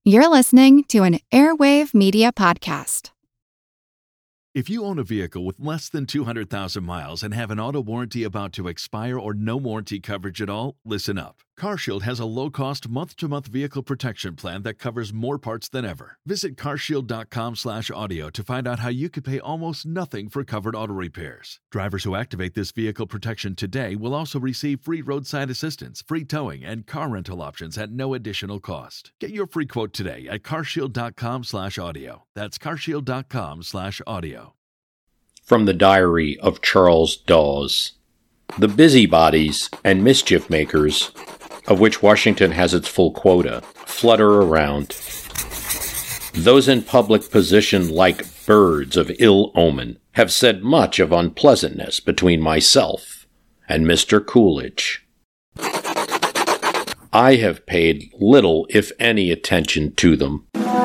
You're listening to an Airwave Media Podcast. If you own a vehicle with less than 200,000 miles and have an auto warranty about to expire or no warranty coverage at all, listen up. CarShield has a low-cost month-to-month vehicle protection plan that covers more parts than ever. Visit carshield.com/audio to find out how you could pay almost nothing for covered auto repairs. Drivers who activate this vehicle protection today will also receive free roadside assistance, free towing, and car rental options at no additional cost. Get your free quote today at carshield.com/audio. That's carshield.com/audio. From the diary of Charles Dawes. The busybodies and mischief makers, of which Washington has its full quota, flutter around. Those in public position like birds of ill omen have said much of unpleasantness between myself and Mr. Coolidge. I have paid little, if any, attention to them.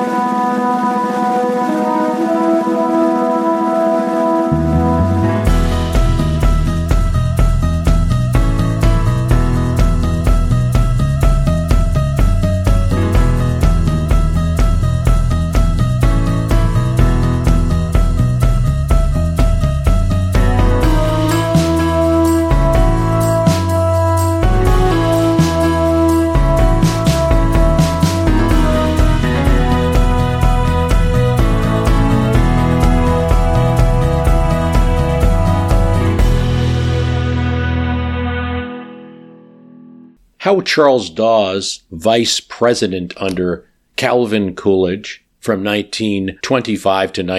How Charles Dawes, vice president under Calvin Coolidge from 1925 to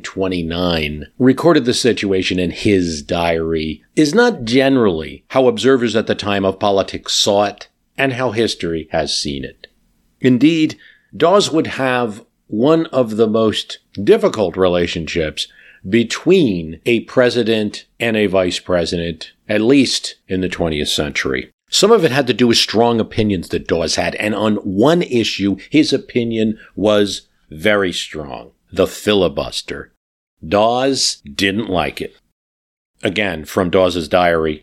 1929, recorded the situation in his diary is not generally how observers at the time of politics saw it and how history has seen it. Indeed, Dawes would have one of the most difficult relationships between a president and a vice president, at least in the 20th century. Some of it had to do with strong opinions that Dawes had, and on one issue, his opinion was very strong: the filibuster. Dawes didn't like it. Again, from Dawes's diary.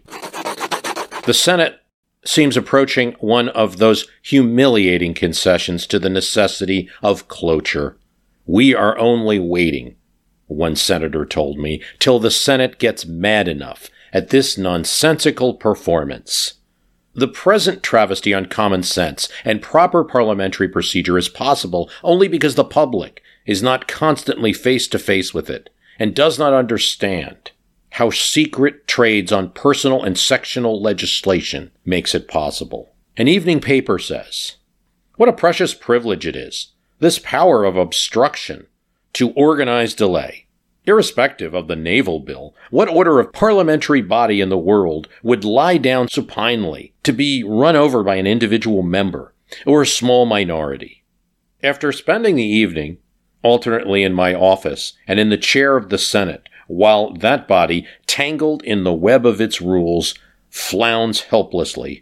The Senate seems approaching one of those humiliating concessions to the necessity of cloture. We are only waiting, one senator told me, till the Senate gets mad enough at this nonsensical performance. The present travesty on common sense and proper parliamentary procedure is possible only because the public is not constantly face-to-face with it and does not understand how secret trades on personal and sectional legislation makes it possible. An evening paper says, "What a precious privilege it is, this power of obstruction to organize delay. Irrespective of the naval bill, what order of parliamentary body in the world would lie down supinely to be run over by an individual member or a small minority? After spending the evening alternately in my office and in the chair of the Senate, while that body, tangled in the web of its rules, flounds helplessly.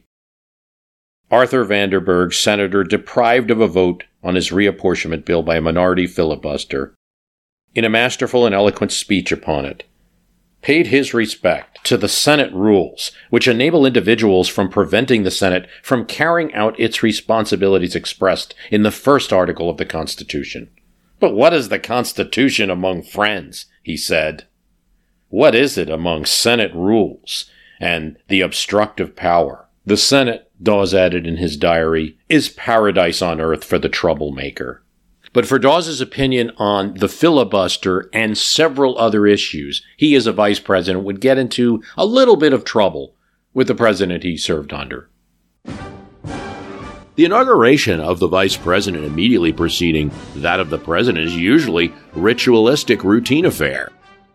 Arthur Vanderburg, senator deprived of a vote on his reapportionment bill by a minority filibuster, in a masterful and eloquent speech upon it, paid his respect to the Senate rules, which enable individuals from preventing the Senate from carrying out its responsibilities expressed in the first article of the Constitution. But what is the Constitution among friends, he said. What is it among Senate rules and the obstructive power? The Senate, Dawes added in his diary, is paradise on earth for the troublemaker. But for Dawes's opinion on the filibuster and several other issues, he as a vice president would get into a little bit of trouble with the president he served under. The inauguration of the vice president immediately preceding that of the president is usually ritualistic routine affair.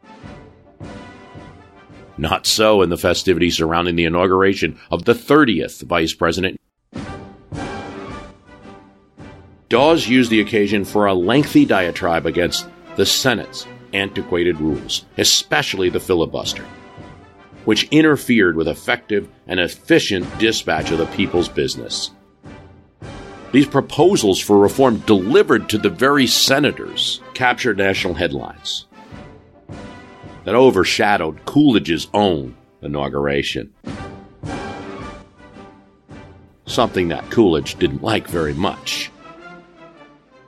Not so in the festivities surrounding the inauguration of the 30th vice president. Dawes used the occasion for a lengthy diatribe against the Senate's antiquated rules, especially the filibuster, which interfered with effective and efficient dispatch of the people's business. These proposals for reform delivered to the very senators captured national headlines that overshadowed Coolidge's own inauguration. Something that Coolidge didn't like very much.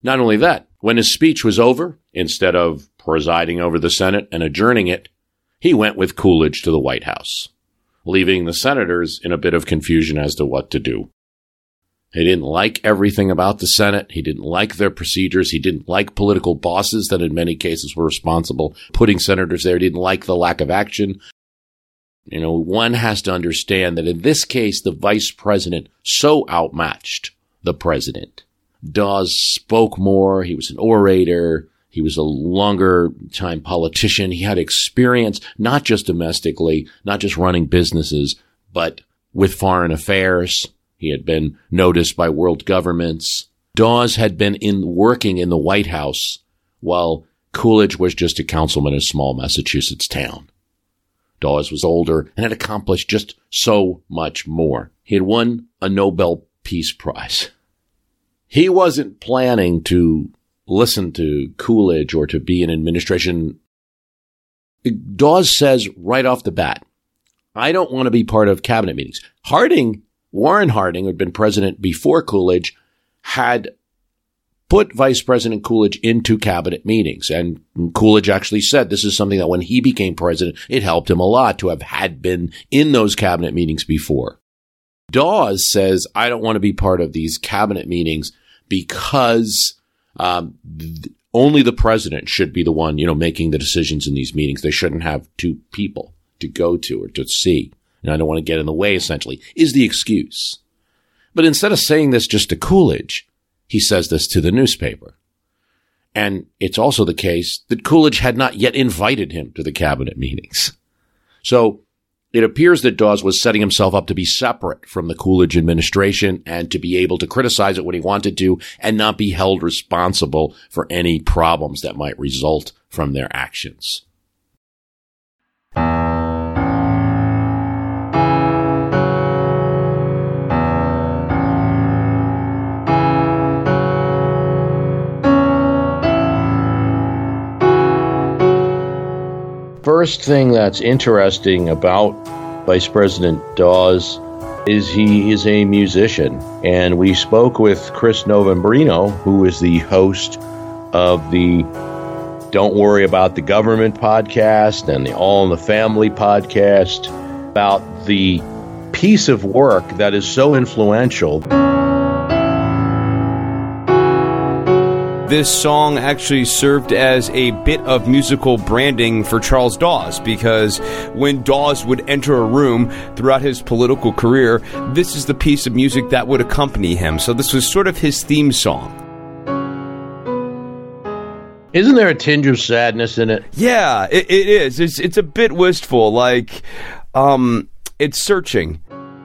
Not only that, when his speech was over, instead of presiding over the Senate and adjourning it, he went with Coolidge to the White House, leaving the senators in a bit of confusion as to what to do. He didn't like everything about the Senate. He didn't like their procedures. He didn't like political bosses that in many cases were responsible putting senators there. He didn't like the lack of action. One has to understand that in this case, the vice president so outmatched the president. Dawes spoke more. He was an orator. He was a longer time politician. He had experience, not just domestically, not just running businesses, but with foreign affairs. He had been noticed by world governments. Dawes had been working in the White House while Coolidge was just a councilman in a small Massachusetts town. Dawes was older and had accomplished just so much more. He had won a Nobel Peace Prize. He wasn't planning to listen to Coolidge or to be in administration. Dawes says right off the bat, I don't want to be part of cabinet meetings. Warren Harding, who had been president before Coolidge, had put Vice President Coolidge into cabinet meetings. And Coolidge actually said this is something that when he became president, it helped him a lot to have had been in those cabinet meetings before. Dawes says, I don't want to be part of these cabinet meetings because only the president should be the one, making the decisions in these meetings. They shouldn't have two people to go to or to see. And I don't want to get in the way, essentially, is the excuse. But instead of saying this just to Coolidge, he says this to the newspaper. And it's also the case that Coolidge had not yet invited him to the cabinet meetings. So it appears that Dawes was setting himself up to be separate from the Coolidge administration and to be able to criticize it when he wanted to and not be held responsible for any problems that might result from their actions. First thing that's interesting about Vice President Dawes is he is a musician. And we spoke with Chris Novembrino, who is the host of the Don't Worry About the Government podcast and the All in the Family podcast, about the piece of work that is so influential. This song actually served as a bit of musical branding for Charles Dawes, because when Dawes would enter a room throughout his political career, this is the piece of music that would accompany him. So this was sort of his theme song. Isn't there a tinge of sadness in it? Yeah, it is. It's a bit wistful, like it's searching.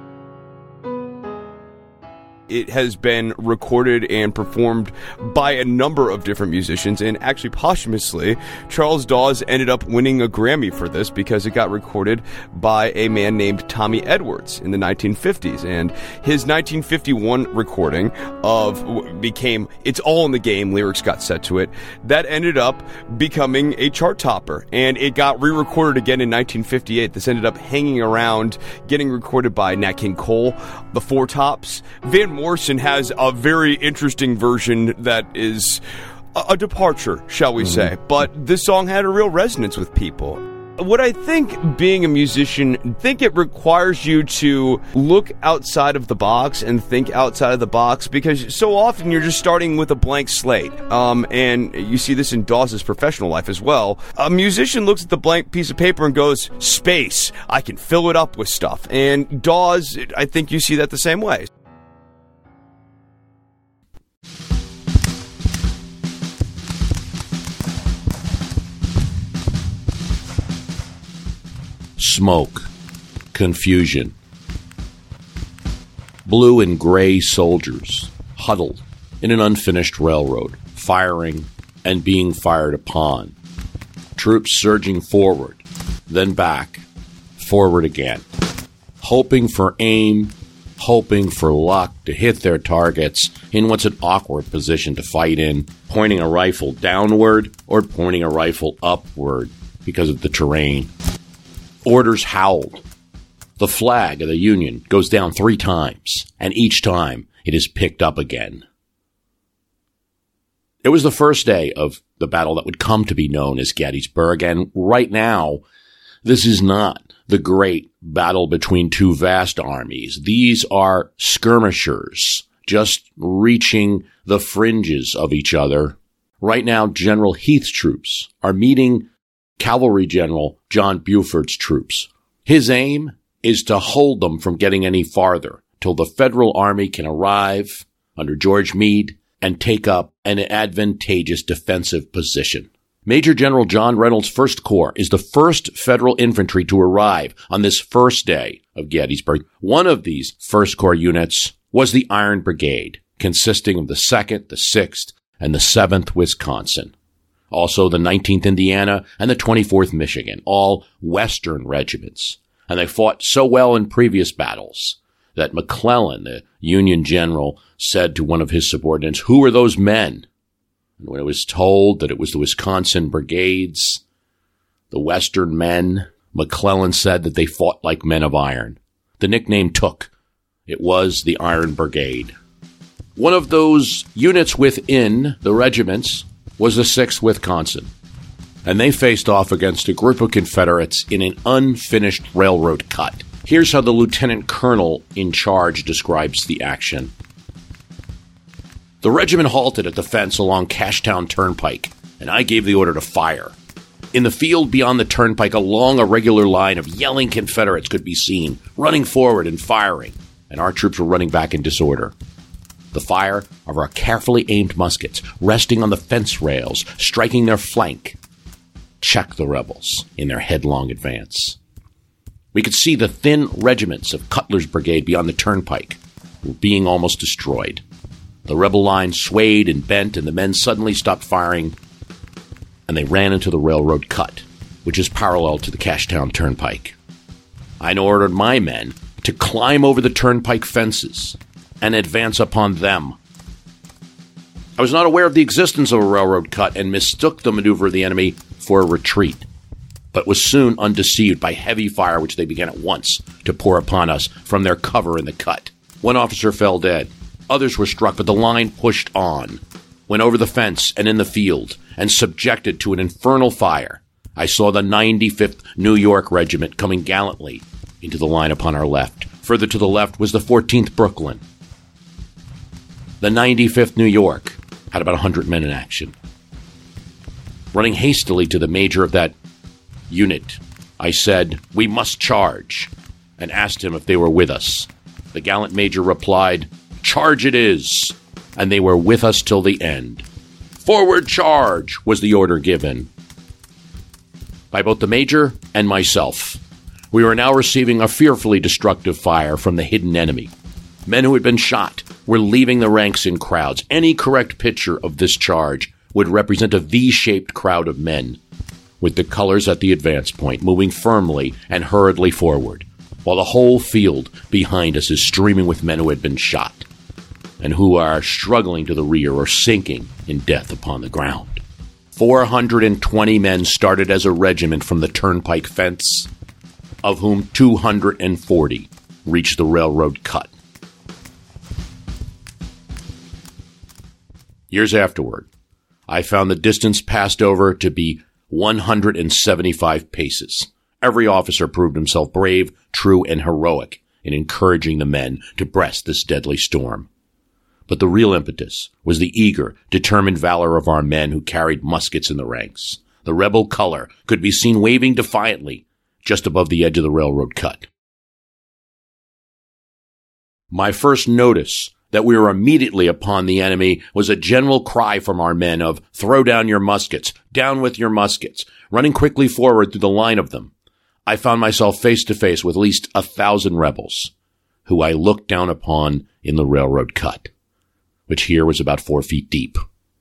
It has been recorded and performed by a number of different musicians, and actually posthumously, Charles Dawes ended up winning a Grammy for this because it got recorded by a man named Tommy Edwards in the 1950s, and his 1951 recording became It's All in the Game, lyrics got set to it, that ended up becoming a chart topper, and it got re-recorded again in 1958. This ended up hanging around, getting recorded by Nat King Cole, the Four Tops. Van Morrison has a very interesting version that is a departure, shall we say. But this song had a real resonance with people. What I think being a musician, I think it requires you to look outside of the box and think outside of the box, because so often you're just starting with a blank slate. And you see this in Dawes' professional life as well. A musician looks at the blank piece of paper and goes, space, I can fill it up with stuff. And Dawes, I think you see that the same way. Smoke, confusion. Blue and gray soldiers huddled in an unfinished railroad, firing and being fired upon. Troops surging forward, then back, forward again, hoping for aim, hoping for luck to hit their targets in what's an awkward position to fight in, pointing a rifle downward or pointing a rifle upward because of the terrain. Orders howled. The flag of the Union goes down 3 times, and each time it is picked up again. It was the first day of the battle that would come to be known as Gettysburg, and right now, this is not the great battle between two vast armies. These are skirmishers, just reaching the fringes of each other. Right now, General Heath's troops are meeting Cavalry General John Buford's troops. His aim is to hold them from getting any farther till the Federal Army can arrive under George Meade and take up an advantageous defensive position. Major General John Reynolds' First Corps is the first Federal infantry to arrive on this first day of Gettysburg. One of these First Corps units was the Iron Brigade, consisting of the 2nd, the 6th, and the 7th Wisconsin. Also the 19th Indiana and the 24th Michigan, all Western regiments. And they fought so well in previous battles that McClellan, the Union general, said to one of his subordinates, "Who are those men?" And when it was told that it was the Wisconsin brigades, the Western men, McClellan said that they fought like men of iron. The nickname took. It was the Iron Brigade. One of those units within the regiments was the 6th Wisconsin, and they faced off against a group of Confederates in an unfinished railroad cut. Here's how the lieutenant colonel in charge describes the action. The regiment halted at the fence along Cashtown Turnpike, and I gave the order to fire. In the field beyond the turnpike, along a regular line of yelling Confederates could be seen, running forward and firing, and our troops were running back in disorder. The fire of our carefully aimed muskets, resting on the fence rails, striking their flank, checked the rebels in their headlong advance. We could see the thin regiments of Cutler's brigade beyond the turnpike were being almost destroyed. The rebel line swayed and bent, and the men suddenly stopped firing, and they ran into the railroad cut, which is parallel to the Cashtown Turnpike. I ordered my men to climb over the turnpike fences and advance upon them. I was not aware of the existence of a railroad cut and mistook the maneuver of the enemy for a retreat, but was soon undeceived by heavy fire which they began at once to pour upon us from their cover in the cut. One officer fell dead. Others were struck, but the line pushed on, went over the fence and in the field, and subjected to an infernal fire. I saw the 95th New York Regiment coming gallantly into the line upon our left. Further to the left was the 14th Brooklyn. The 95th New York had about 100 men in action. Running hastily to the major of that unit, I said, "We must charge," and asked him if they were with us. The gallant major replied, "Charge it is," and they were with us till the end. "Forward charge," was the order given by both the major and myself. We were now receiving a fearfully destructive fire from the hidden enemy. Men who had been shot were leaving the ranks in crowds. Any correct picture of this charge would represent a V-shaped crowd of men, with the colors at the advance point, moving firmly and hurriedly forward, while the whole field behind us is streaming with men who had been shot, and who are struggling to the rear or sinking in death upon the ground. 420 men started as a regiment from the turnpike fence, of whom 240 reached the railroad cut. Years afterward, I found the distance passed over to be 175 paces. Every officer proved himself brave, true, and heroic in encouraging the men to breast this deadly storm. But the real impetus was the eager, determined valor of our men who carried muskets in the ranks. The rebel color could be seen waving defiantly just above the edge of the railroad cut. My first notice that we were immediately upon the enemy was a general cry from our men of, "Throw down your muskets, down with your muskets," running quickly forward through the line of them. I found myself face to face with at least 1,000 rebels, who I looked down upon in the railroad cut, which here was about 4 feet deep.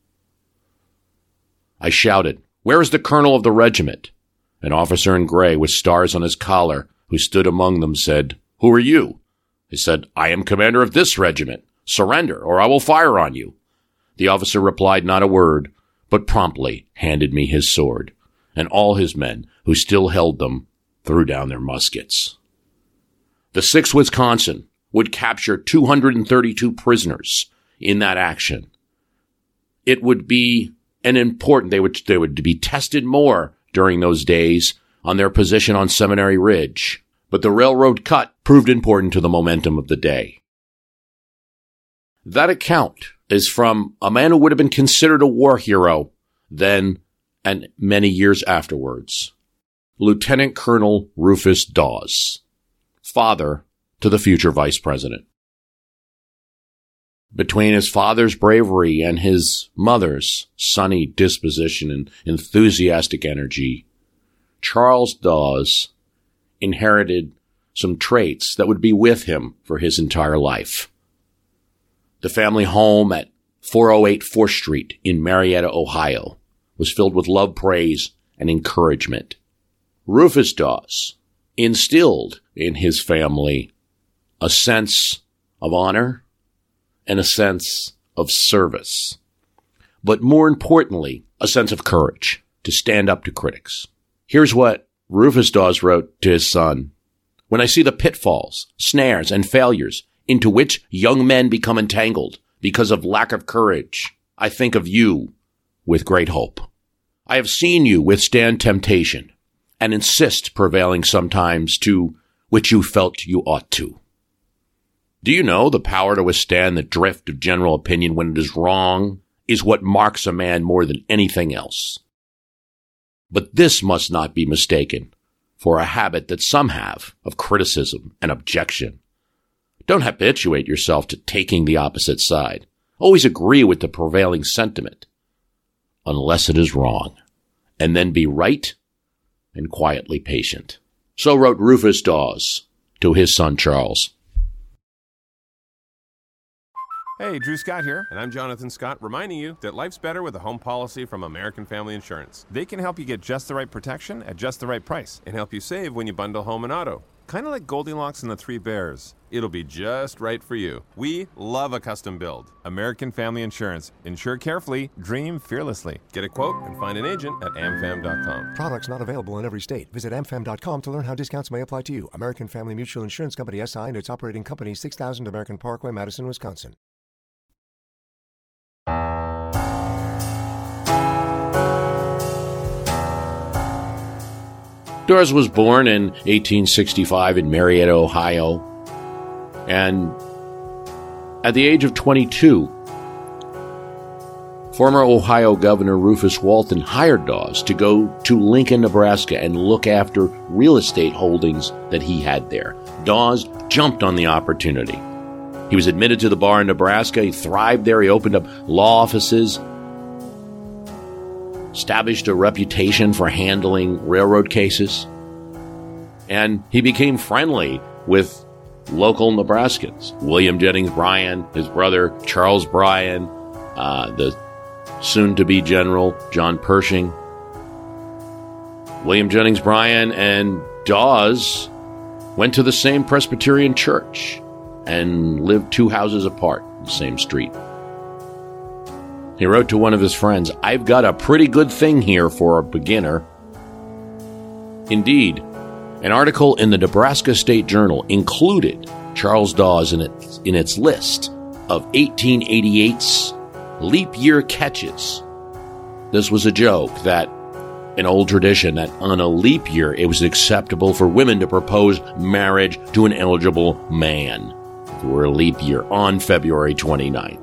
I shouted, "Where is the colonel of the regiment?" An officer in gray with stars on his collar, who stood among them, said, "Who are you?" I said, "I am commander of this regiment. Surrender, or I will fire on you." The officer replied not a word, but promptly handed me his sword, and all his men, who still held them, threw down their muskets. The 6th Wisconsin would capture 232 prisoners in that action. it would be they would be tested more during those days on their position on Seminary Ridge. But the railroad cut proved important to the momentum of the day. That account is from a man who would have been considered a war hero then and many years afterwards, Lieutenant Colonel Rufus Dawes, father to the future vice president. Between his father's bravery and his mother's sunny disposition and enthusiastic energy, Charles Dawes inherited some traits that would be with him for his entire life. The family home at 408 4th Street in Marietta, Ohio, was filled with love, praise, and encouragement. Rufus Dawes instilled in his family a sense of honor and a sense of service, but more importantly, a sense of courage to stand up to critics. Here's what Rufus Dawes wrote to his son. When I see the pitfalls, snares, and failures into which young men become entangled because of lack of courage, I think of you with great hope. I have seen you withstand temptation and insist prevailing sometimes to which you felt you ought to. Do you know the power to withstand the drift of general opinion when it is wrong is what marks a man more than anything else? But this must not be mistaken for a habit that some have of criticism and objection. Don't habituate yourself to taking the opposite side. Always agree with the prevailing sentiment, unless it is wrong, and then be right and quietly patient. So wrote Rufus Dawes to his son Charles. Hey, Drew Scott here, and I'm Jonathan Scott, reminding you that life's better with a home policy from American Family Insurance. They can help you get just the right protection at just the right price and help you save when you bundle home and auto. Kind of like Goldilocks and the Three Bears. It'll be just right for you. We love a custom build. American Family Insurance. Insure carefully, dream fearlessly. Get a quote and find an agent at amfam.com. Products not available in every state. Visit amfam.com to learn how discounts may apply to you. American Family Mutual Insurance Company, SI, and its operating company, 6000 American Parkway, Madison, Wisconsin. Dawes was born in 1865 in Marietta, Ohio, and at the age of 22, former Ohio Governor Rufus Walton hired Dawes to go to Lincoln, Nebraska and look after real estate holdings that he had there. Dawes jumped on the opportunity. He was admitted to the bar in Nebraska. He thrived there. He opened up law offices, established a reputation for handling railroad cases, and he became friendly with local Nebraskans. William Jennings Bryan, his brother Charles Bryan, the soon-to-be General John Pershing. William Jennings Bryan and Dawes went to the same Presbyterian church and lived 2 houses apart in the same street. He wrote to one of his friends, "I've got a pretty good thing here for a beginner." Indeed, an article in the Nebraska State Journal included Charles Dawes in its list of 1888's leap year catches. This was a joke, that an old tradition that on a leap year it was acceptable for women to propose marriage to an eligible man if it were a leap year on February 29th.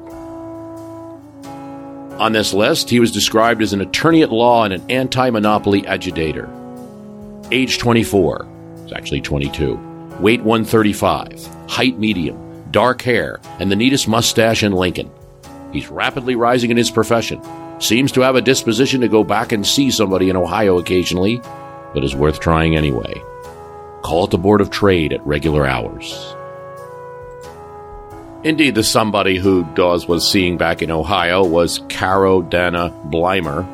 On this list, he was described as an attorney at law and an anti-monopoly agitator. Age 24, it's actually 22. Weight 135, height medium, dark hair, and the neatest mustache in Lincoln. He's rapidly rising in his profession. Seems to have a disposition to go back and see somebody in Ohio occasionally, but is worth trying anyway. Call at the Board of Trade at regular hours. Indeed, the somebody who Dawes was seeing back in Ohio was Caro Dana Blymer,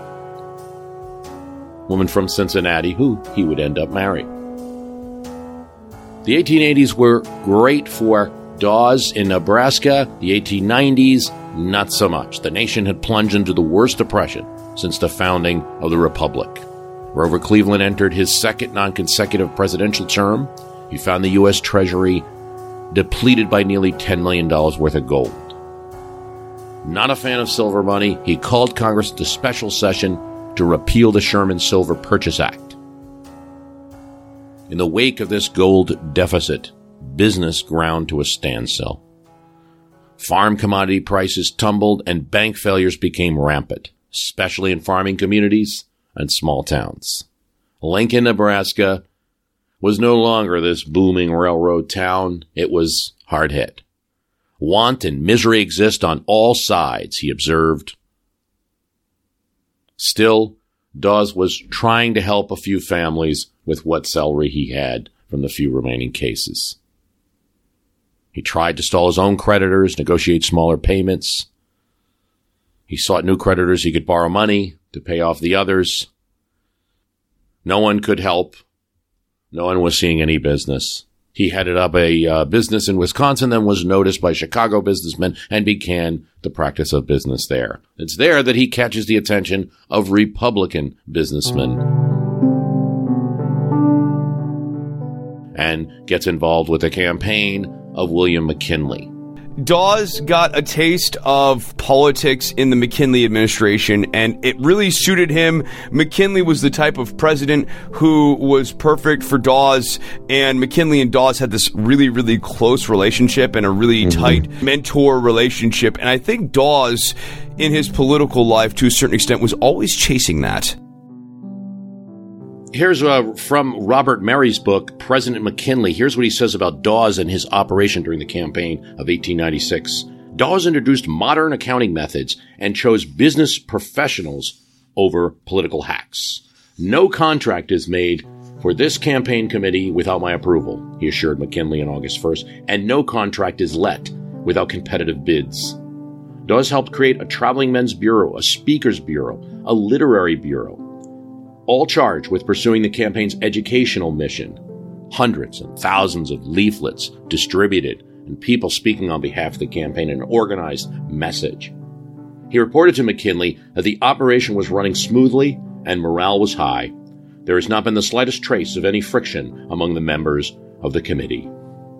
woman from Cincinnati who he would end up marrying. The 1880s were great for Dawes in Nebraska. The 1890s, not so much. The nation had plunged into the worst depression since the founding of the Republic. Grover Cleveland entered his second non-consecutive presidential term. He found the U.S. Treasury depleted by nearly $10 million worth of gold. Not a fan of silver money, he called Congress to special session to repeal the Sherman Silver Purchase Act. In the wake of this gold deficit, business ground to a standstill. Farm commodity prices tumbled and bank failures became rampant, especially in farming communities and small towns. Lincoln, Nebraska was no longer this booming railroad town. It was hard hit. Want and misery exist on all sides, he observed. Still, Dawes was trying to help a few families with what salary he had from the few remaining cases. He tried to stall his own creditors, negotiate smaller payments. He sought new creditors he could borrow money to pay off the others. No one could help. No one was seeing any business. He headed up a business in Wisconsin, then was noticed by Chicago businessmen and began the practice of business there. It's there that he catches the attention of Republican businessmen and gets involved with the campaign of William McKinley. Dawes got a taste of politics in the McKinley administration, and it really suited him. McKinley was the type of president who was perfect for Dawes, and McKinley and Dawes had this really, really close relationship and a really tight mentor relationship. And I think Dawes, in his political life, to a certain extent, was always chasing that. Here's from Robert Mary's book, President McKinley. Here's what he says about Dawes and his operation during the campaign of 1896. Dawes introduced modern accounting methods and chose business professionals over political hacks. No contract is made for this campaign committee without my approval, he assured McKinley on August 1st, and no contract is let without competitive bids. Dawes helped create a traveling men's bureau, a speakers bureau, a literary bureau, all charged with pursuing the campaign's educational mission. Hundreds and thousands of leaflets distributed and people speaking on behalf of the campaign in an organized message. He reported to McKinley that the operation was running smoothly and morale was high. There has not been the slightest trace of any friction among the members of the committee.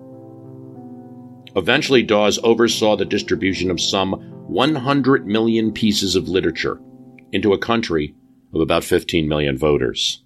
Eventually, Dawes oversaw the distribution of some 100 million pieces of literature into a country of about 15 million voters.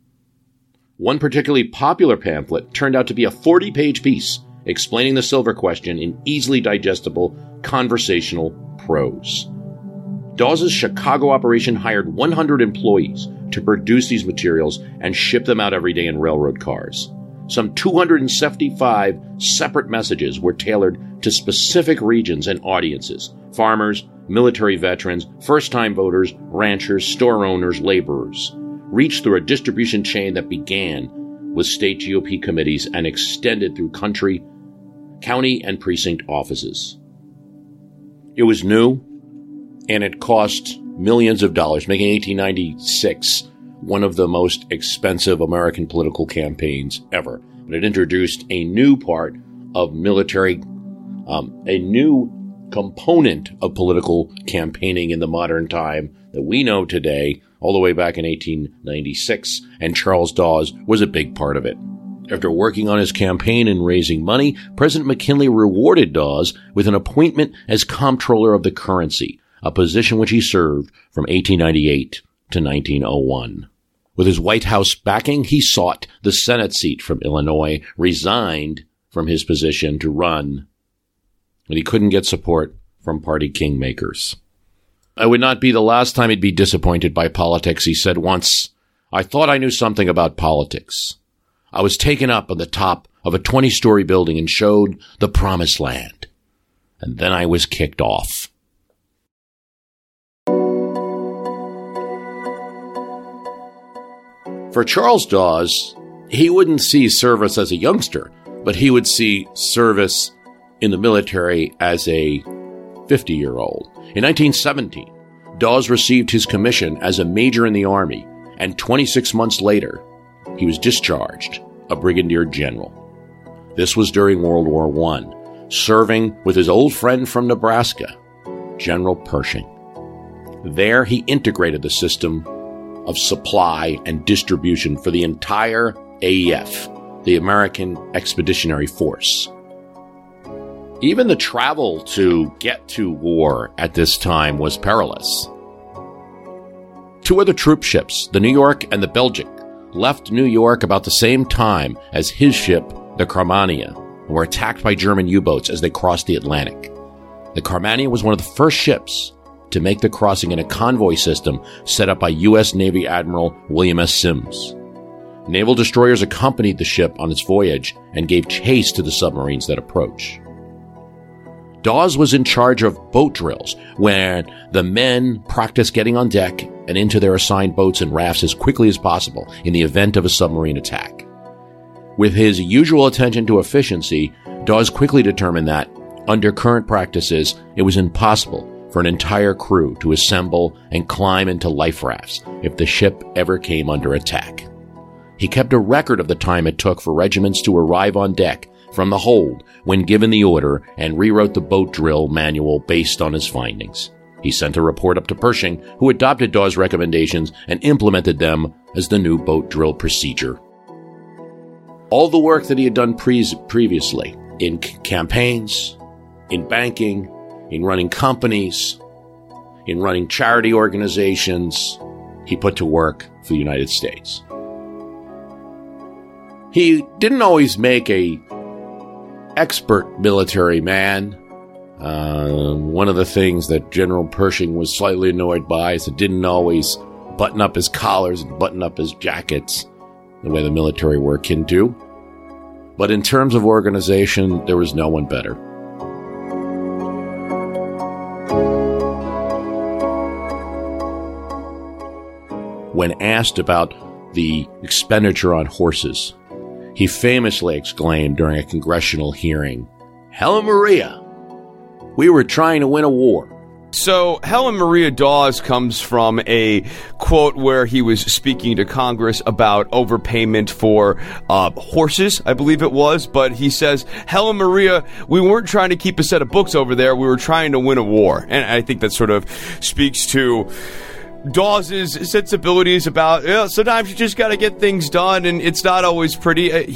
One particularly popular pamphlet turned out to be a 40-page piece explaining the silver question in easily digestible conversational prose. Dawes' Chicago operation hired 100 employees to produce these materials and ship them out every day in railroad cars. Some 275 separate messages were tailored to specific regions and audiences: farmers, military veterans, first-time voters, ranchers, store owners, laborers, reached through a distribution chain that began with state GOP committees and extended through county, and precinct offices. It was new, and it cost millions of dollars, making 1896 one of the most expensive American political campaigns ever. But it introduced a new part of military, a new component of political campaigning in the modern time that we know today, all the way back in 1896, and Charles Dawes was a big part of it. After working on his campaign and raising money, President McKinley rewarded Dawes with an appointment as comptroller of the currency, a position which he served from 1898 to 1901. With his White House backing, he sought the Senate seat from Illinois, resigned from his position to run, but he couldn't get support from party kingmakers. "I would not be the last time he'd be disappointed by politics," he said once. "I thought I knew something about politics. I was taken up on the top of a 20-story building and showed the promised land. And then I was kicked off." For Charles Dawes, he wouldn't see service as a youngster, but he would see service in the military as a 50-year-old. In 1917, Dawes received his commission as a major in the Army, and 26 months later, he was discharged, a brigadier general. This was during World War I, serving with his old friend from Nebraska, General Pershing. There, he integrated the system of supply and distribution for the entire AEF, the American Expeditionary Force. Even the travel to get to war at this time was perilous. Two other troop ships, the New York and the Belgic, left New York about the same time as his ship, the Carmania, and were attacked by German U-boats as they crossed the Atlantic. The Carmania was one of the first ships to make the crossing in a convoy system set up by U.S. Navy Admiral William S. Sims. Naval destroyers accompanied the ship on its voyage and gave chase to the submarines that approached. Dawes was in charge of boat drills, where the men practiced getting on deck and into their assigned boats and rafts as quickly as possible in the event of a submarine attack. With his usual attention to efficiency, Dawes quickly determined that, under current practices, it was impossible for an entire crew to assemble and climb into life rafts if the ship ever came under attack. He kept a record of the time it took for regiments to arrive on deck from the hold when given the order and rewrote the boat drill manual based on his findings. He sent a report up to Pershing, who adopted Dawes' recommendations and implemented them as the new boat drill procedure. All the work that he had done previously in campaigns, in banking, in running companies, in running charity organizations, he put to work for the United States. He didn't always make a expert military man. One of the things that General Pershing was slightly annoyed by is it didn't always button up his collars and button up his jackets the way the military were akin to. But in terms of organization, there was no one better. When asked about the expenditure on horses, he famously exclaimed during a congressional hearing, "Helen Maria, we were trying to win a war." So Helen Maria Dawes comes from a quote where he was speaking to Congress about overpayment for horses, I believe it was. But he says, Helen Maria, we weren't trying to keep a set of books over there. We were trying to win a war. And I think that sort of speaks to Dawes' sensibilities about, sometimes you just got to get things done, and it's not always pretty.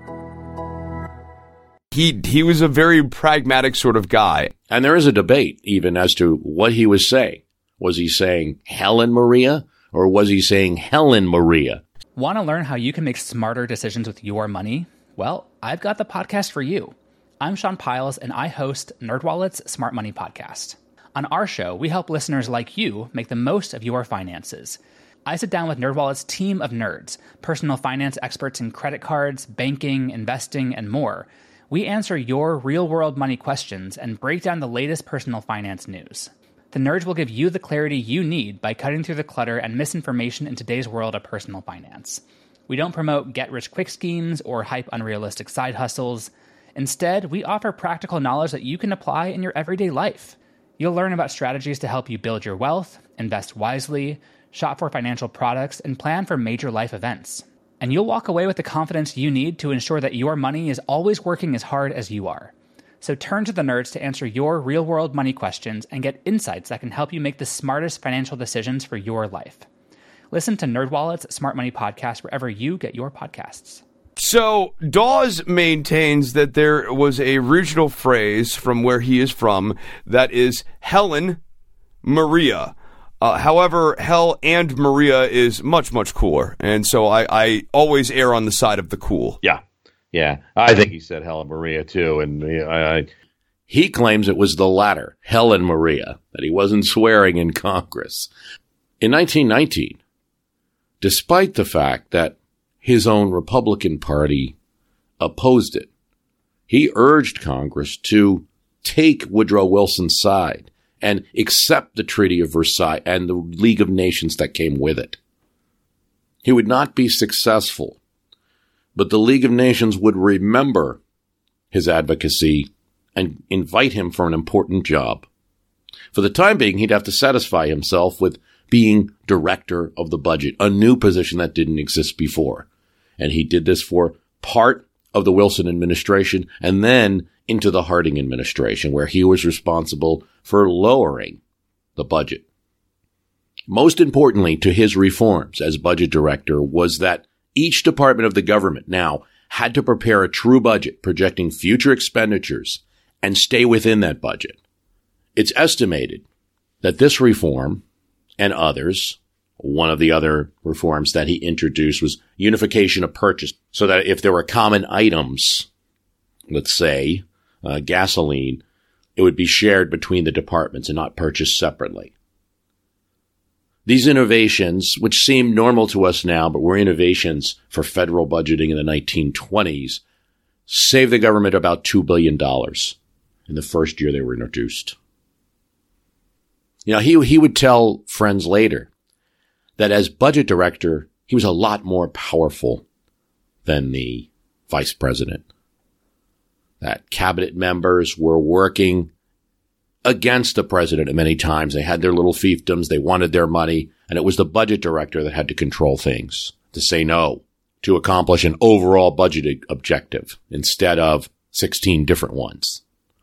He was a very pragmatic sort of guy. And there is a debate even as to what he was saying. Was he saying Helen Maria, or was he saying Helen Maria? Want to learn how you can make smarter decisions with your money? Well, I've got the podcast for you. I'm Sean Piles, and I host NerdWallet's Smart Money Podcast. On our show, we help listeners like you make the most of your finances. I sit down with NerdWallet's team of nerds, personal finance experts in credit cards, banking, investing, and more. We answer your real-world money questions and break down the latest personal finance news. The nerds will give you the clarity you need by cutting through the clutter and misinformation in today's world of personal finance. We don't promote get-rich-quick schemes or hype unrealistic side hustles. Instead, we offer practical knowledge that you can apply in your everyday life. You'll learn about strategies to help you build your wealth, invest wisely, shop for financial products, and plan for major life events. And you'll walk away with the confidence you need to ensure that your money is always working as hard as you are. So turn to the nerds to answer your real-world money questions and get insights that can help you make the smartest financial decisions for your life. Listen to NerdWallet's Smart Money Podcast wherever you get your podcasts. So Dawes maintains that there was a regional phrase from where he is from that is Helen Maria. However, Hell and Maria is much, much cooler. And so I always err on the side of the cool. Yeah. I think he said Helen Maria, too. And he claims it was the latter, Helen Maria, that he wasn't swearing in Congress. In 1919, despite the fact that his own Republican Party opposed it, he urged Congress to take Woodrow Wilson's side and accept the Treaty of Versailles and the League of Nations that came with it. He would not be successful, but the League of Nations would remember his advocacy and invite him for an important job. For the time being, he'd have to satisfy himself with being director of the budget, a new position that didn't exist before. And he did this for part of the Wilson administration and then into the Harding administration, where he was responsible for lowering the budget. Most importantly to his reforms as budget director was that each department of the government now had to prepare a true budget projecting future expenditures and stay within that budget. It's estimated that this reform and others, one of the other reforms that he introduced was unification of purchase, so that if there were common items, let's say gasoline, it would be shared between the departments and not purchased separately. These innovations, which seem normal to us now, but were innovations for federal budgeting in the 1920s, saved the government about $2 billion in the first year they were introduced. You know, he would tell friends later that as budget director, he was a lot more powerful than the vice president. That cabinet members were working against the president at many times. They had their little fiefdoms. They wanted their money. And it was the budget director that had to control things, to say no, to accomplish an overall budget objective instead of 16 different ones.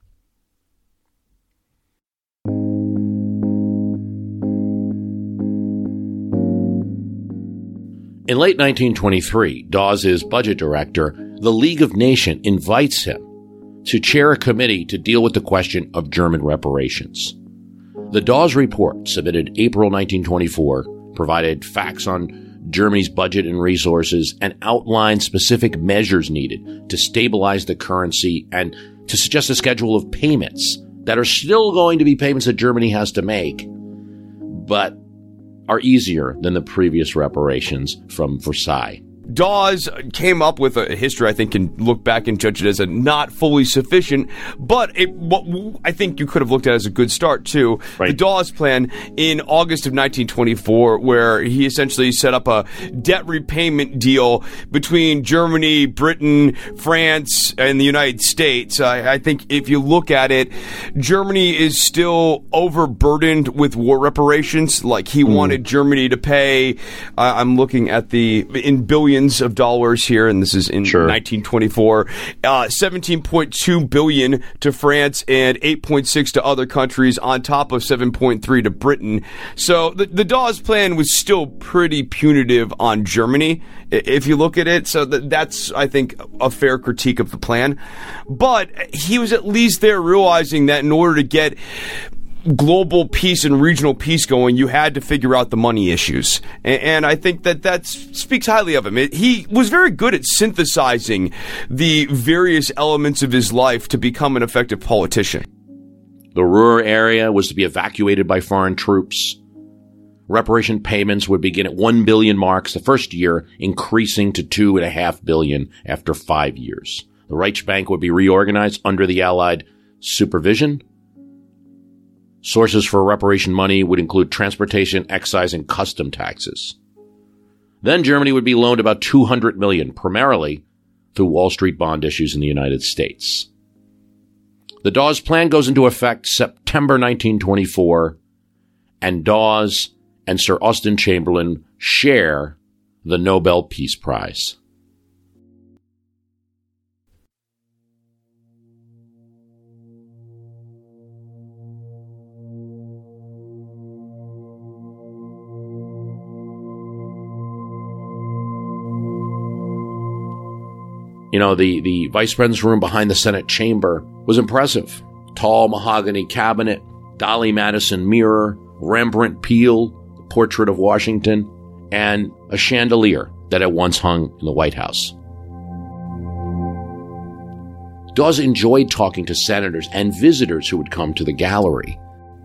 In late 1923, Dawes is budget director. The League of Nations invites him to chair a committee to deal with the question of German reparations. The Dawes Report, submitted April 1924, provided facts on Germany's budget and resources and outlined specific measures needed to stabilize the currency and to suggest a schedule of payments that are still going to be payments that Germany has to make, but are easier than the previous reparations from Versailles. Dawes came up with a history, I think, can look back and judge it as a not fully sufficient, but what I think you could have looked at as a good start, too. Right. The Dawes Plan in August of 1924, where he essentially set up a debt repayment deal between Germany, Britain, France, and the United States. I think if you look at it, Germany is still overburdened with war reparations. Like, he wanted Germany to pay, I'm looking at in billions of dollars here, and this is in 1924, $17.2 billion to France and $8.6 to other countries, on top of $7.3 to Britain. So the Dawes Plan was still pretty punitive on Germany, if you look at it. So that's, I think, a fair critique of the plan. But he was at least there realizing that in order to get global peace and regional peace going, you had to figure out the money issues. And I think that speaks highly of him. He was very good at synthesizing the various elements of his life to become an effective politician. The Ruhr area was to be evacuated by foreign troops. Reparation payments would begin at 1 billion marks the first year, increasing to 2.5 billion after 5 years. The Reichsbank would be reorganized under the Allied supervision. Sources for reparation money would include transportation, excise, and custom taxes. Then Germany would be loaned about $200 million, primarily through Wall Street bond issues in the United States. The Dawes Plan goes into effect September 1924, and Dawes and Sir Austen Chamberlain share the Nobel Peace Prize. You know, the vice president's room behind the Senate chamber was impressive. Tall mahogany cabinet, Dolly Madison mirror, Rembrandt Peale, the portrait of Washington, and a chandelier that had once hung in the White House. Dawes enjoyed talking to senators and visitors who would come to the gallery.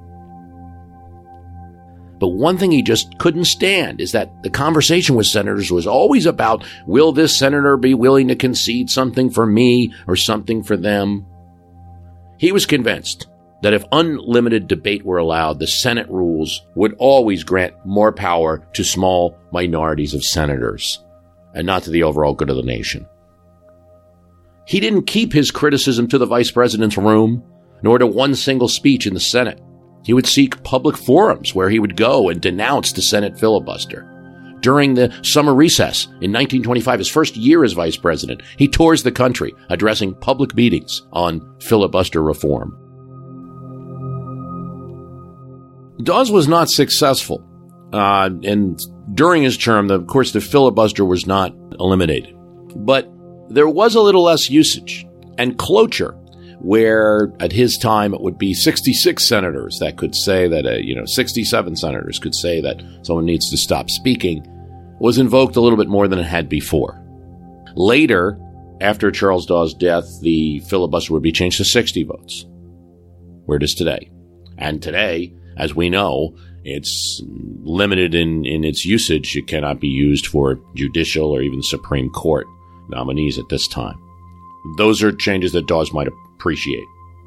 But one thing he just couldn't stand is that the conversation with senators was always about, will this senator be willing to concede something for me or something for them? He was convinced that if unlimited debate were allowed, the Senate rules would always grant more power to small minorities of senators and not to the overall good of the nation. He didn't keep his criticism to the vice president's room, nor to one single speech in the Senate. He would seek public forums where he would go and denounce the Senate filibuster. During the summer recess in 1925, his first year as vice president, he tours the country addressing public meetings on filibuster reform. Dawes was not successful, and during his term, of course, the filibuster was not eliminated. But there was a little less usage, and cloture where at his time it would be 66 senators that could say that, 67 senators could say that someone needs to stop speaking, was invoked a little bit more than it had before. Later, after Charles Dawes' death, the filibuster would be changed to 60 votes, where it is today. And today, as we know, it's limited in its usage. It cannot be used for judicial or even Supreme Court nominees at this time. Those are changes that Dawes might appreciate.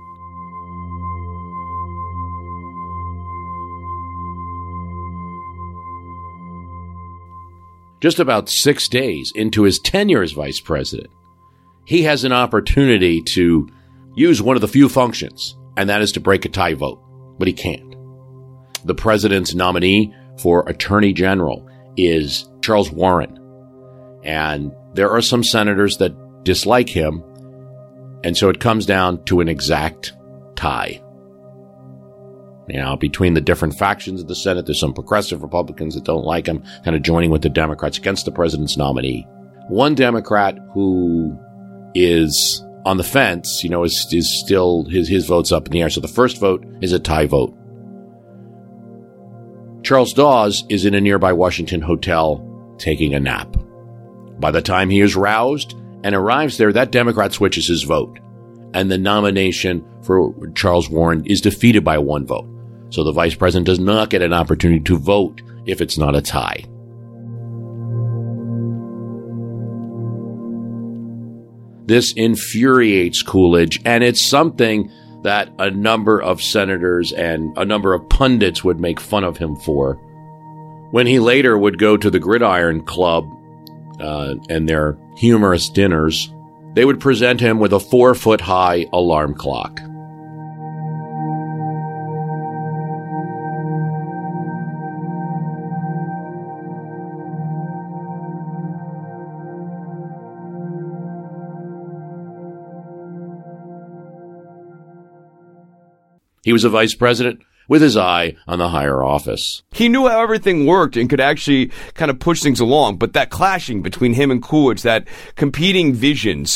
Just about 6 days into his tenure as vice president, he has an opportunity to use one of the few functions, and that is to break a tie vote, but he can't. The president's nominee for attorney general is Charles Warren, and there are some senators that dislike him, and so it comes down to an exact tie. Now, between the different factions of the Senate, there's some progressive Republicans that don't like him, kind of joining with the Democrats against the president's nominee. One Democrat who is on the fence, is still, his vote's up in the air. So the first vote is a tie vote. Charles Dawes is in a nearby Washington hotel taking a nap. By the time he is roused and arrives there, that Democrat switches his vote, and the nomination for Charles Warren is defeated by one vote. So the vice president does not get an opportunity to vote if it's not a tie. This infuriates Coolidge, and it's something that a number of senators and a number of pundits would make fun of him for. When he later would go to the Gridiron Club and their humorous dinners, they would present him with a 4-foot-high alarm clock. He was a vice president with his eye on the higher office. He knew how everything worked and could actually kind of push things along, but that clashing between him and Coolidge, that competing visions,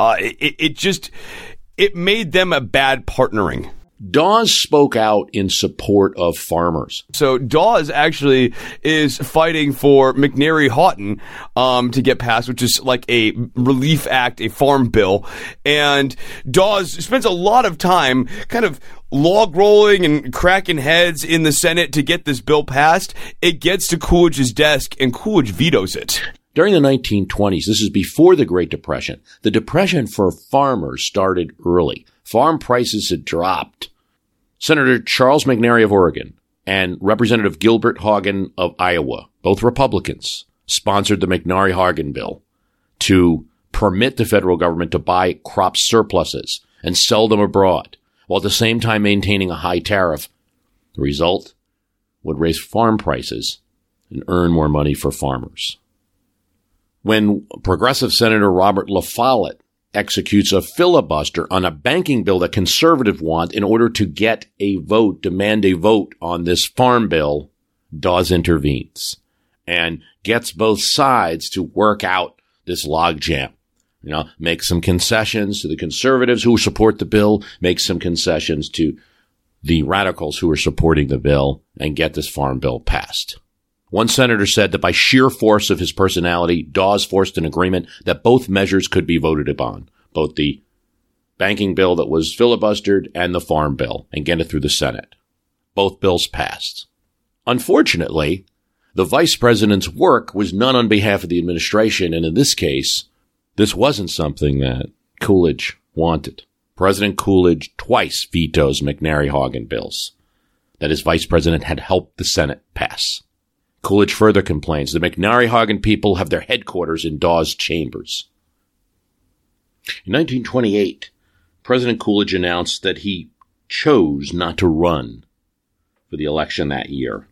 it made them a bad partnering. Dawes spoke out in support of farmers. So Dawes actually is fighting for McNary-Houghton to get passed, which is like a relief act, a farm bill. And Dawes spends a lot of time kind of log rolling and cracking heads in the Senate to get this bill passed. It gets to Coolidge's desk, and Coolidge vetoes it. During the 1920s, this is before the Great Depression, the depression for farmers started early. Farm prices had dropped. Senator Charles McNary of Oregon and Representative Gilbert Hagen of Iowa, both Republicans, sponsored the McNary-Hagen bill to permit the federal government to buy crop surpluses and sell them abroad, while at the same time maintaining a high tariff. The result would raise farm prices and earn more money for farmers. When Progressive Senator Robert La Follette executes a filibuster on a banking bill that conservatives want in order to get a vote, demand a vote on this farm bill, Dawes intervenes and gets both sides to work out this logjam. Make some concessions to the conservatives who support the bill, make some concessions to the radicals who are supporting the bill, and get this farm bill passed. One senator said that by sheer force of his personality, Dawes forced an agreement that both measures could be voted upon, both the banking bill that was filibustered and the farm bill, and get it through the Senate. Both bills passed. Unfortunately, the vice president's work was none on behalf of the administration, and in this case, this wasn't something that Coolidge wanted. President Coolidge twice vetoes McNary-Hagen bills that his vice president had helped the Senate pass. Coolidge further complains the McNary-Hagen people have their headquarters in Dawes' chambers. In 1928, President Coolidge announced that he chose not to run for the election that year.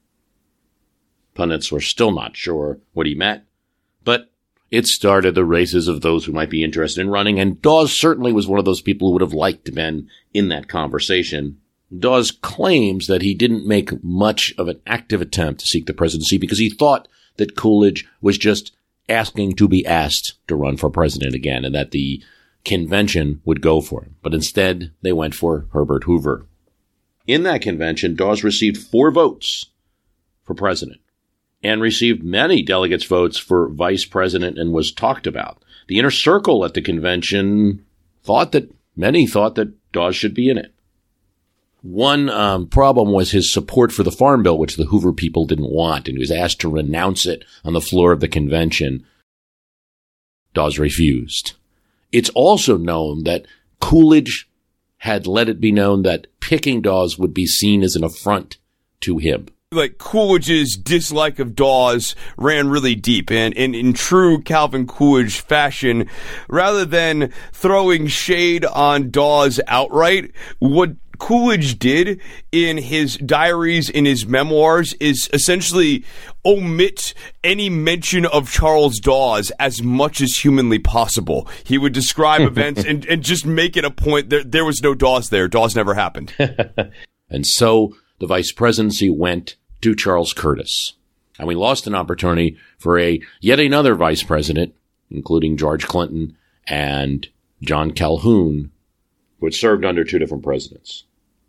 Pundits were still not sure what he meant, but it started the races of those who might be interested in running, and Dawes certainly was one of those people who would have liked to have been in that conversation. Dawes claims that he didn't make much of an active attempt to seek the presidency because he thought that Coolidge was just asking to be asked to run for president again, and that the convention would go for him. But instead, they went for Herbert Hoover. In that convention, Dawes received 4 votes for president and received many delegates' votes for vice president and was talked about. The inner circle at the convention many thought that Dawes should be in it. One problem was his support for the Farm Bill, which the Hoover people didn't want, and he was asked to renounce it on the floor of the convention. Dawes refused. It's also known that Coolidge had let it be known that picking Dawes would be seen as an affront to him. Like, Coolidge's dislike of Dawes ran really deep, and in true Calvin Coolidge fashion, rather than throwing shade on Dawes outright, what Coolidge did in his diaries, in his memoirs, is essentially omit any mention of Charles Dawes as much as humanly possible. He would describe events and just make it a point that there was no Dawes there. Dawes never happened. And so the vice presidency went to Charles Curtis. And we lost an opportunity for yet another vice president, including George Clinton and John Calhoun, who had served under 2 different presidents.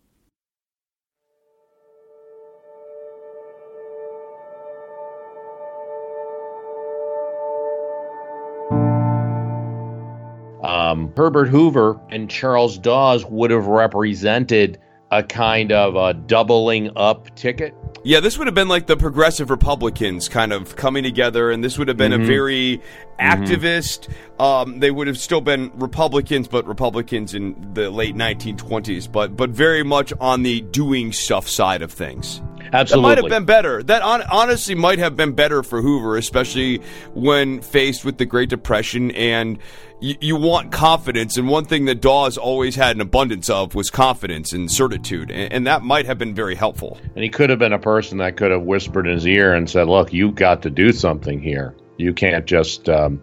Herbert Hoover and Charles Dawes would have represented a kind of a doubling up ticket. Yeah, this would have been like the progressive Republicans kind of coming together, and this would have been a very activist. They would have still been Republicans, but Republicans in the late 1920s, but very much on the doing stuff side of things. Absolutely. That might have been better. That honestly might have been better for Hoover, especially when faced with the Great Depression, and you want confidence, and one thing that Dawes always had an abundance of was confidence and certitude, and that might have been very helpful. And he could have been a person that could have whispered in his ear and said, look, you've got to do something here. You can't just, and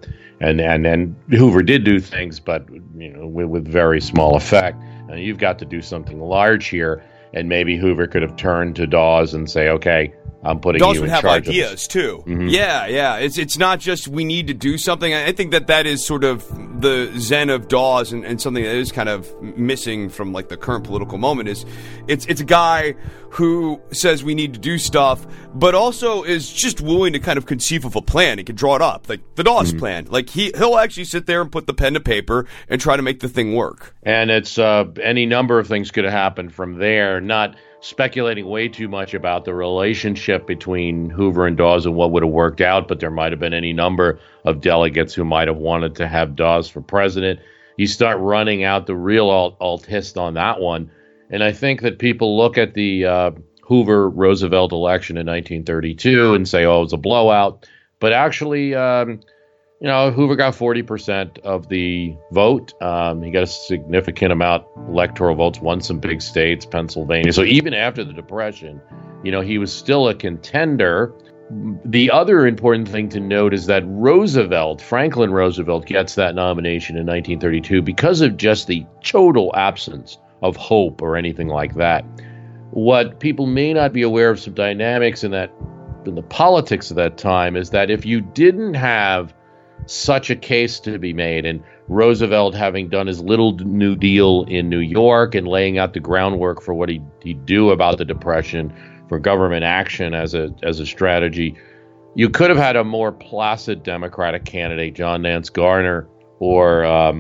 Hoover did do things, but with very small effect. And you've got to do something large here. And maybe Hoover could have turned to Dawes and say, okay, I'm putting Dawes you in would charge have ideas of this. too. Mm-hmm. Yeah. It's not just we need to do something. I think that is sort of the zen of Dawes, and something that is kind of missing from like the current political moment is it's a guy who says we need to do stuff, but also is just willing to kind of conceive of a plan. He can draw it up, like the Dawes plan. Like he'll actually sit there and put the pen to paper and try to make the thing work. And it's any number of things could have happened from there. Not speculating way too much about the relationship between Hoover and Dawes and what would have worked out, but there might have been any number of delegates who might have wanted to have Dawes for president. You start running out the real alt hist on that one. And I think that people look at the Hoover-Roosevelt election in 1932 and say, oh, it was a blowout. But actually, Hoover got 40% of the vote. He got a significant amount of electoral votes, won some big states, Pennsylvania. So even after the Depression, he was still a contender. The other important thing to note is that Franklin Roosevelt, gets that nomination in 1932 because of just the total absence of hope or anything like that. What people may not be aware of some dynamics in the politics of that time is that if you didn't have such a case to be made, and Roosevelt having done his little New Deal in New York and laying out the groundwork for what he'd do about the Depression, for government action as a strategy, you could have had a more placid Democratic candidate, John Nance Garner or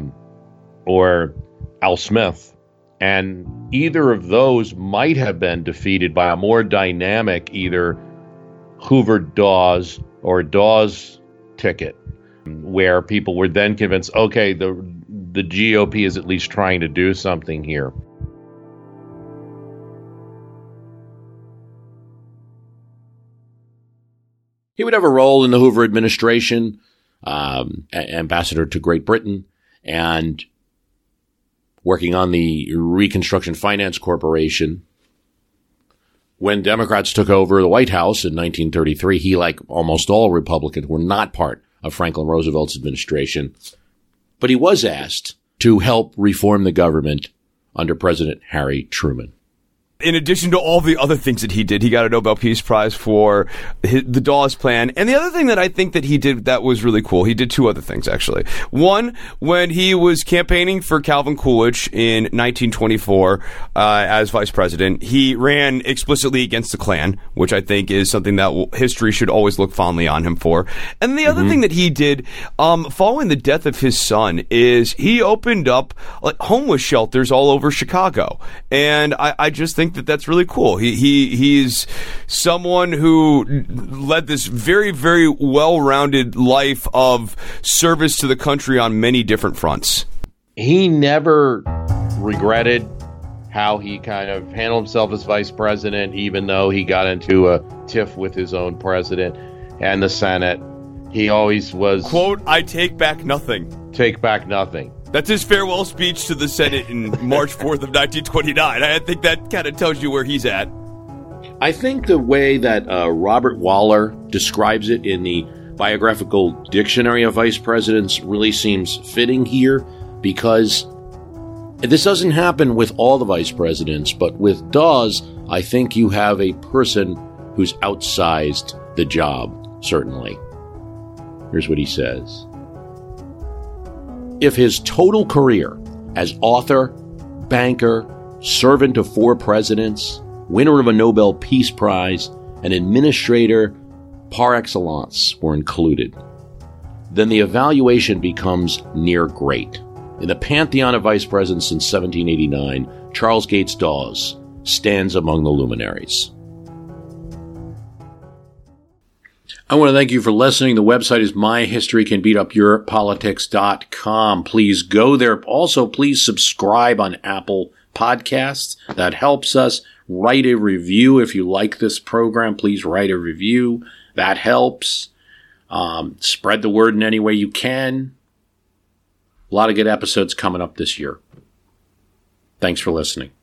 Al Smith. And either of those might have been defeated by a more dynamic either Hoover-Dawes or Dawes ticket, where people were then convinced, okay, the GOP is at least trying to do something here. He would have a role in the Hoover administration, ambassador to Great Britain, and working on the Reconstruction Finance Corporation. When Democrats took over the White House in 1933, he, like almost all Republicans, were not part of Franklin Roosevelt's administration. But he was asked to help reform the government under President Harry Truman. in addition to all the other things that he did, he got a Nobel Peace Prize for the Dawes Plan. And the other thing that I think that he did that was really cool, he did two other things, actually. One, when he was campaigning for Calvin Coolidge in 1924 as vice president, he ran explicitly against the Klan, which I think is something that history should always look fondly on him for. And the other thing that he did following the death of his son is he opened up homeless shelters all over Chicago. And I just think that that's really cool. He's someone who led this very, very well-rounded life of service to the country on many different fronts. He never regretted how he kind of handled himself as vice president, even though he got into a tiff with his own president and the Senate. He always was... Quote, I take back nothing. Take back nothing. That's his farewell speech to the Senate in March 4th of 1929. I think that kind of tells you where he's at. I think the way that Robert Waller describes it in the Biographical Dictionary of Vice Presidents really seems fitting here, because this doesn't happen with all the vice presidents, but with Dawes, I think you have a person who's outsized the job, certainly. Here's what he says. If his total career as author, banker, servant of 4 presidents, winner of a Nobel Peace Prize, and administrator par excellence were included, then the evaluation becomes near great. In the pantheon of vice presidents since 1789, Charles Gates Dawes stands among the luminaries. I want to thank you for listening. The website is myhistorycanbeatupyourpolitics.com. Please go there. Also, please subscribe on Apple Podcasts. That helps us. Write a review if you like this program. Please write a review. That helps. Spread the word in any way you can. A lot of good episodes coming up this year. Thanks for listening.